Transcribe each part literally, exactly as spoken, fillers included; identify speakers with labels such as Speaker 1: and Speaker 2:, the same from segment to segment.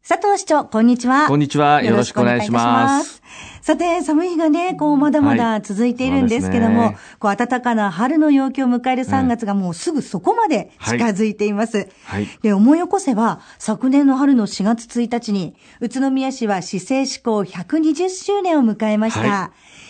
Speaker 1: 佐藤市長、こんにちは。
Speaker 2: こんにちは。よろしくお願いします。
Speaker 1: さて、寒い日がね、こう、まだまだ続いているんですけども、はいね、こう、暖かな春の陽気を迎えるさんがつがもうすぐそこまで近づいています。はいはい、で、思い起こせば、昨年の春のしがつついたちに、宇都宮市は市政施行ひゃくにじゅっしゅうねんを迎えました。はい、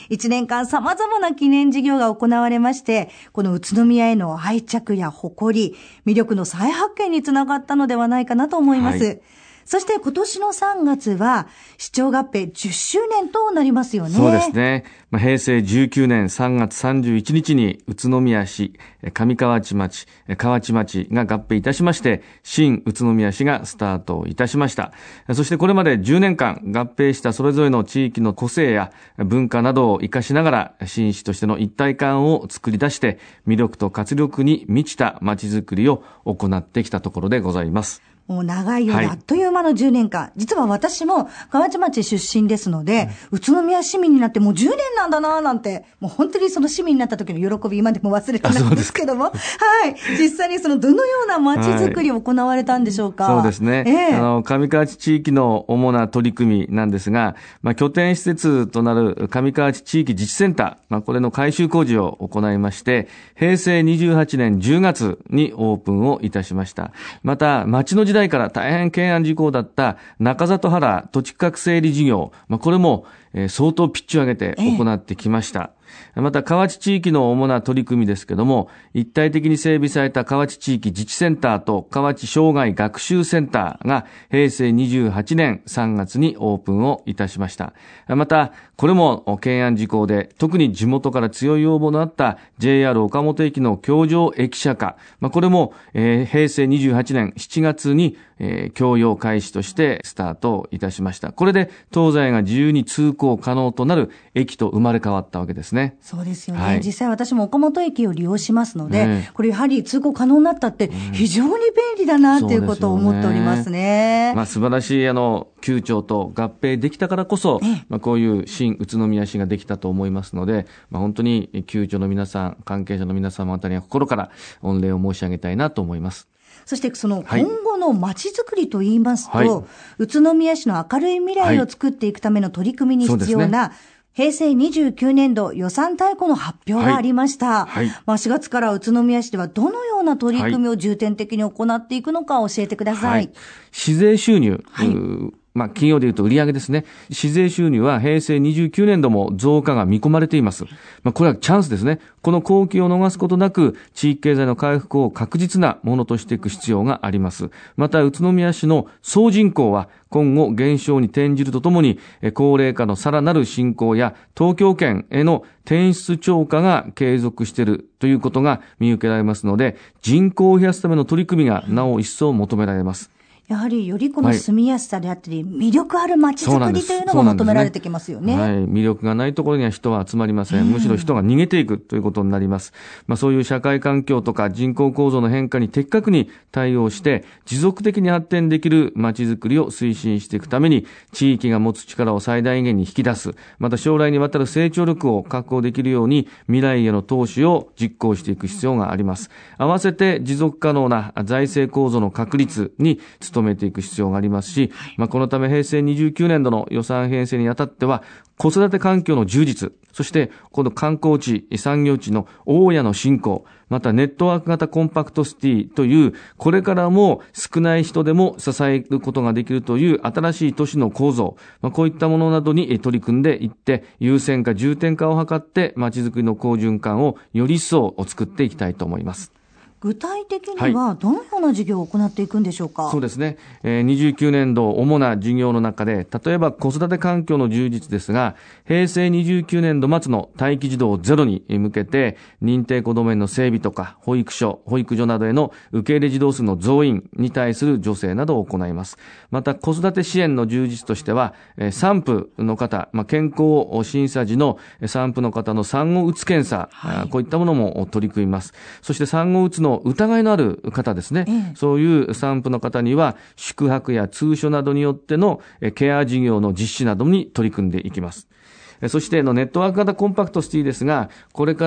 Speaker 1: いちねんかん様々な記念事業が行われまして、この宇都宮への愛着や誇り、魅力の再発見につながったのではないかなと思います。はい、そして今年のさんがつは市長合併じゅっしゅうねんとなりますよね。
Speaker 2: そうですね。まあ、へいせいじゅうきゅうねんさんがつさんじゅういちにちに宇都宮市、上河内町、河内町が合併いたしまして、新宇都宮市がスタートいたしました。そしてこれまでじゅうねんかん合併したそれぞれの地域の個性や文化などを生かしながら、新市としての一体感を作り出して、魅力と活力に満ちた街づくりを行ってきたところでございます。
Speaker 1: もう長いようであっという間のじゅうねんかん。はい、実は私も河内町出身ですので、うん、宇都宮市民になってもうじゅうねんなんだなぁなんて、もう本当にその市民になった時の喜び今でも忘れてないんですけども、はい。実際にそのどのような街づくりを行われたんでしょうか。
Speaker 2: はい、そうですね。えー、あの、上河内地域の主な取り組みなんですが、まあ、拠点施設となる上河内地域自治センター、まあ、これの改修工事を行いまして、へいせいにじゅうはちねんじゅうがつにオープンをいたしました。また、町の時代から大変懸案事項だった中里原土地区画整理事業、まあ、これも、えー、相当ピッチを上げて行ってきました。ええ、また河内地域の主な取り組みですけども、一体的に整備された河内地域自治センターと河内障害学習センターがへいせいにじゅうはちねんさんがつにオープンをいたしました。またこれも懸案事項で特に地元から強い要望のあった ジェイアール 岡本駅の橋上駅舎化、まあ、これも、えー、へいせいにじゅうはちねんしちがつに、えー、供用開始としてスタートいたしました。これで東西が自由に通行可能となる駅と生まれ変わったわけですね。
Speaker 1: そうですよね。はい、実際私も岡本駅を利用しますので、ね、これやはり通行可能になったって非常に便利だなということを思っておりますね。
Speaker 2: うん、まあ、素晴らしいあの旧庁と合併できたからこそ、まあ、こういう新宇都宮市ができたと思いますので、まあ、本当に旧庁の皆さん、関係者の皆様方には心から御礼を申し上げたいなと思います。
Speaker 1: そしてその今後の街づくりといいますと、はい、宇都宮市の明るい未来を作っていくための取り組みに必要な、はい、へいせいにじゅうきゅうねんど予算大綱の発表がありました。はいはい、まあ、しがつから宇都宮市ではどのような取り組みを重点的に行っていくのか教えてください。はい、
Speaker 2: 市税収入、はいまあ、企業でいうと売上ですね。市税収入はへいせいにじゅうきゅうねんども増加が見込まれています。まあ、これはチャンスですね。この好機を逃すことなく、地域経済の回復を確実なものとしていく必要があります。また、宇都宮市の総人口は今後減少に転じるとともに、高齢化のさらなる進行や東京圏への転出超過が継続しているということが見受けられますので、人口を増やすための取り組みがなお一層求められます。
Speaker 1: やはりよりこの住みやすさであったり、はい、魅力ある街づくりというのが求められてきますよね。
Speaker 2: はい、魅力がないところには人は集まりません。むしろ人が逃げていくということになります。まあ、そういう社会環境とか人口構造の変化に的確に対応して持続的に発展できる街づくりを推進していくために、地域が持つ力を最大限に引き出す、また将来にわたる成長力を確保できるように未来への投資を実行していく必要があります。合わせて持続可能な財政構造の確立に努めていく必要がありますし、まあ、このためへいせいにじゅうきゅうねんどの予算編成にあたっては、子育て環境の充実、そしてこの観光地、産業地の大家の振興、またネットワーク型コンパクトシティという、これからも少ない人でも支えることができるという新しい都市の構造、まあ、こういったものなどに取り組んでいって、優先化、重点化を図って街づくりの好循環をより一層作っていきたいと思います。
Speaker 1: 具体的にはどのような事業を行っていくんでしょうか。
Speaker 2: はい、そうですね、えー、にじゅうきゅうねんど主な事業の中で、例えば子育て環境の充実ですが、へいせいにじゅうきゅうねんど末の待機児童ゼロに向けて認定こども園の整備とか保育所、保育所などへの受け入れ児童数の増員に対する助成などを行います。また子育て支援の充実としては、えー、産婦の方、まあ、健康審査時の産婦の方の産後うつ検査、はい、こういったものも取り組みます。そして産後うつの疑いのある方ですね、ええ、そういう産婦の方には宿泊や通所などによってのケア事業の実施などに取り組んでいきます。そしてのネットワーク型コンパクトシティですが、これから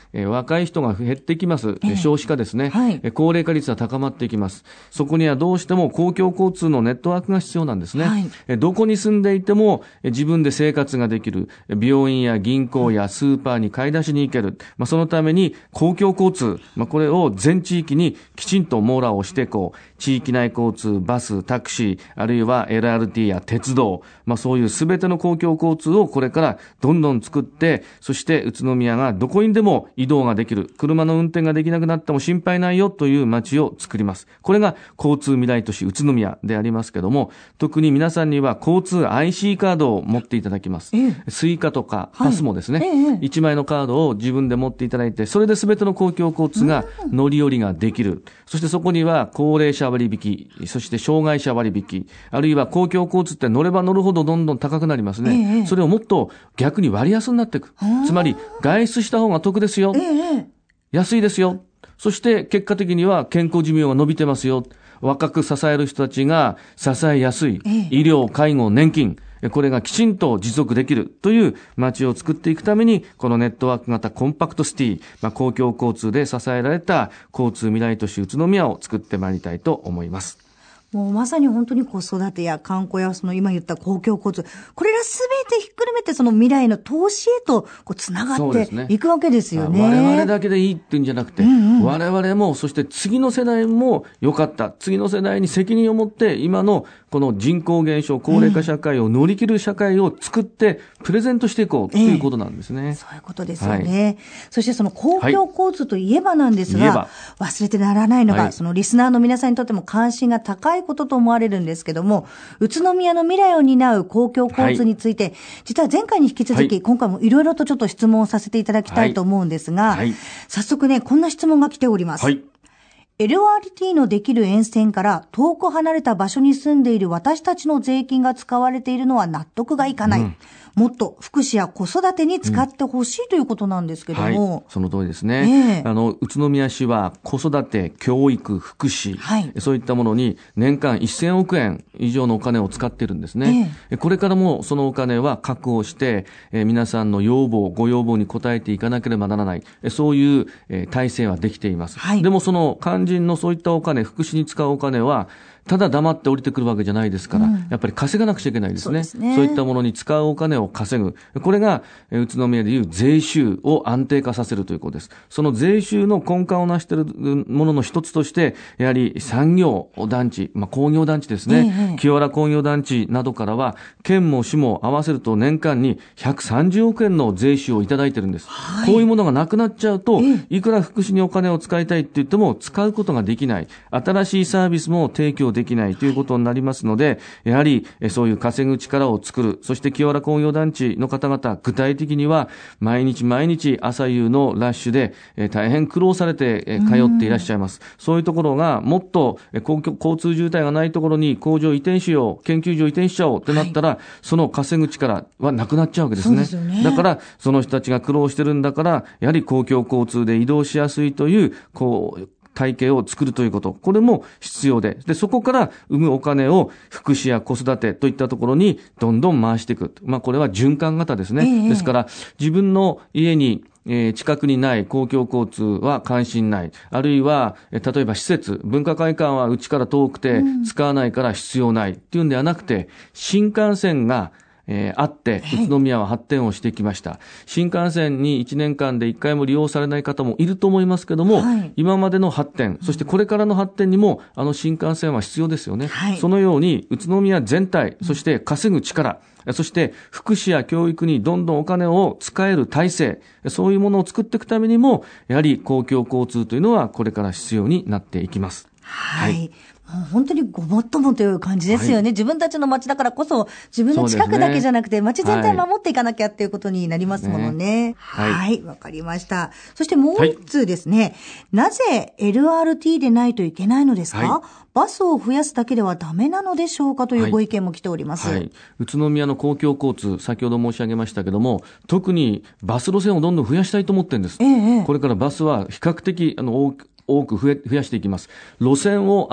Speaker 2: えー、若い人が減ってきます。えー、少子化ですね、はい、えー。高齢化率は高まっていきます。そこにはどうしても公共交通のネットワークが必要なんですね。はい、えー、どこに住んでいても、えー、自分で生活ができる。病院や銀行やスーパーに買い出しに行ける。まあ、そのために公共交通、まあ、これを全地域にきちんと網羅をしていこう。地域内交通、バス、タクシー、あるいは エルアールティー や鉄道、まあ、そういうすべての公共交通をこれからどんどん作って、そして宇都宮がどこにでも移動ができる、車の運転ができなくなっても心配ないよという街を作ります。これが交通未来都市宇都宮でありますけども、特に皆さんには交通 アイシー カードを持っていただきます。ええ、スイカとかパスもですね、はいええ、いちまいのカードを自分で持っていただいて、それですべての公共交通が乗り降りができる。そしてそこには高齢者割引、そして障害者割引、あるいは公共交通って乗れば乗るほどどんどん高くなりますね。ええ、それをもっと逆に割安になっていく。つまり外出した方が得ですよ。え、安いですよ。そして結果的には健康寿命が伸びてますよ。若く支える人たちが支えやすい。医療、介護、年金。これがきちんと持続できるという街を作っていくために、このネットワーク型コンパクトシティ、まあ、公共交通で支えられた交通未来都市宇都宮を作ってまいりたいと思います。
Speaker 1: もうまさに本当に子育てや観光やその今言った公共交通、これらすべてひっくるめてその未来の投資へとこうつながっていくわけですよね。
Speaker 2: 我々だけでいいっていうんじゃなくて、うんうん、我々もそして次の世代も良かった。次の世代に責任を持って今のこの人口減少、高齢化社会を乗り切る社会を作ってプレゼントしていこうということなんですね。
Speaker 1: ええ、そういうことですよね。はい、そしてその公共交通といえばなんですが、はい、忘れてならないのが、はい、そのリスナーの皆さんにとっても関心が高いことと思われるんですけども、宇都宮の未来を担う公共交通について、はい、実は前回に引き続き、はい、今回もいろいろとちょっと質問をさせていただきたいと思うんですが、はいはい、早速ね、こんな質問が来ております。はい、エルアールティー のできる沿線から遠く離れた場所に住んでいる私たちの税金が使われているのは納得がいかない。うん、もっと福祉や子育てに使ってほしい、うん、ということなんですけども。
Speaker 2: はい、その通りですね。えー、あの、宇都宮市は子育て、教育、福祉、はい、そういったものに年間せんおくえん以上のお金を使っているんですね。えー、これからもそのお金は確保して、えー、皆さんの要望、ご要望に応えていかなければならない。そういう、えー、体制はできています。はい、でもその肝心のそういったお金、福祉に使うお金は、ただ黙って降りてくるわけじゃないですから、うん、やっぱり稼がなくちゃいけないですね。そうですね。そういったものに使うお金を稼ぐ。これが、宇都宮でいう税収を安定化させるということです。その税収の根幹を成しているものの一つとして、やはり産業団地、まあ、工業団地ですね。ええ、清原工業団地などからは、県も市も合わせると年間にひゃくさんじゅうおくえんの税収をいただいているんです。はい、こういうものがなくなっちゃうと、ええ、いくら福祉にお金を使いたいって言っても使うことができない。新しいサービスも提供できないということになりますので、やはりそういう稼ぐ力を作る。そして清原工業団地の方々、具体的には毎日毎日朝夕のラッシュで大変苦労されて通っていらっしゃいます。そういうところがもっと公共交通渋滞がないところに工場移転しよう、研究所移転しちゃおうってなったら、はい、その稼ぐ力はなくなっちゃうわけですね。そうですよね。だからその人たちが苦労してるんだから、やはり公共交通で移動しやすいという、こう、体系を作るということ。これも必要で。で、そこから生むお金を福祉や子育てといったところにどんどん回していく。まあ、これは循環型ですね。ええ、ですから、自分の家にえー、近くにない公共交通は関心ない。あるいは、えー、例えば施設、文化会館はうちから遠くて使わないから必要ないっていうんではなくて、新幹線がえー、あって、宇都宮は発展をしてきました。はい、新幹線にいちねんかんでいっかいも利用されない方もいると思いますけども、はい、今までの発展、そしてこれからの発展にも、あの新幹線は必要ですよね。はい、そのように、宇都宮全体、そして稼ぐ力、そして福祉や教育にどんどんお金を使える体制、そういうものを作っていくためにも、やはり公共交通というのはこれから必要になっていきます。
Speaker 1: はい。はい、もう本当にごもっともという感じですよね。はい、自分たちの街だからこそ、自分の近くだけじゃなくて、街全体守っていかなきゃっていうことになりますものね。はい。わ、はい、かりました。そしてもう一通ですね。はい、なぜ エルアールティー でないといけないのですか？はい、バスを増やすだけではダメなのでしょうかというご意見も来ております。はいはい、
Speaker 2: 宇都宮の公共交通、先ほど申し上げましたけども、特にバス路線をどんどん増やしたいと思ってるんです。ええ、これからバスは比較的、あの、多く多く増え、増やしていきます。路線を新しく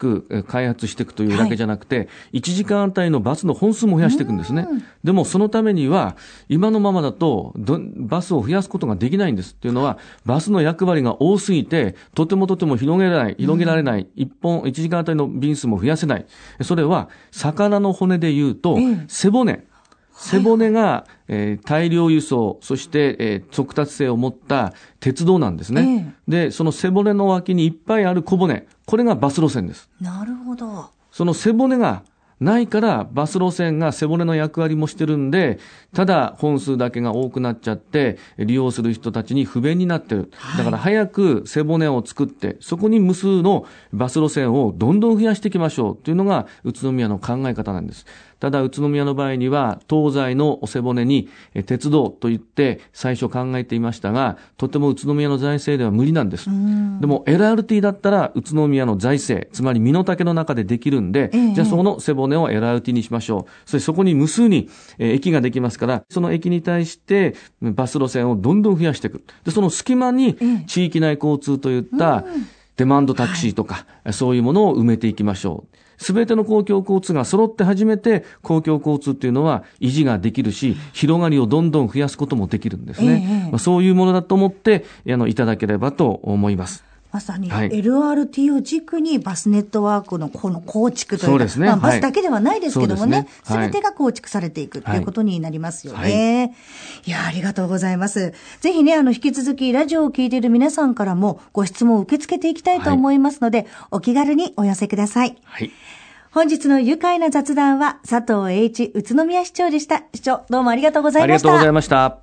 Speaker 2: く開発していくというだけじゃなくて、はい、いちじかんあたりのバスの本数も増やしていくんですね。でもそのためには今のままだとバスを増やすことができないんです。っていうのはバスの役割が多すぎてとてもとても広げられない広げられない、いっぽんいちじかんあたりの便数も増やせない。それは魚の骨でいうと背骨、背骨が、えー、大量輸送、そして、えー、速達性を持った鉄道なんですね、えー。で、その背骨の脇にいっぱいある小骨、これがバス路線です。
Speaker 1: なるほど。
Speaker 2: その背骨がないからバス路線が背骨の役割もしてるんで、ただ本数だけが多くなっちゃって利用する人たちに不便になってる。だから早く背骨を作ってそこに無数のバス路線をどんどん増やしていきましょうというのが宇都宮の考え方なんです。ただ宇都宮の場合には東西の背骨に鉄道といって最初考えていましたが、とても宇都宮の財政では無理なんです。でも エルアールティー だったら宇都宮の財政、つまり身の丈の中でできるんで、ええ、じゃあその背骨を エルアールティー にしましょう。そしてそこに無数に駅ができますから、その駅に対してバス路線をどんどん増やしていく。でその隙間に地域内交通といったデマンドタクシーとか、はい、そういうものを埋めていきましょう。すべての公共交通が揃って初めて公共交通っていうのは維持ができるし、広がりをどんどん増やすこともできるんですね、ええまあ、そういうものだと思ってあのいただければと思います。
Speaker 1: まさに エルアールティー を軸にバスネットワークのこの構築というか、
Speaker 2: そうですね、
Speaker 1: まあ、バスだけではないですけどもね、すべ、
Speaker 2: はい、
Speaker 1: てが構築されていくということになりますよね、はいはい、いやありがとうございます。ぜひね、あの引き続きラジオを聞いている皆さんからもご質問を受け付けていきたいと思いますので、はい、お気軽にお寄せください。
Speaker 2: はい、
Speaker 1: 本日の愉快な雑談は佐藤栄一宇都宮市長でした。市長どうもありがとうございました。
Speaker 2: ありがとうございました。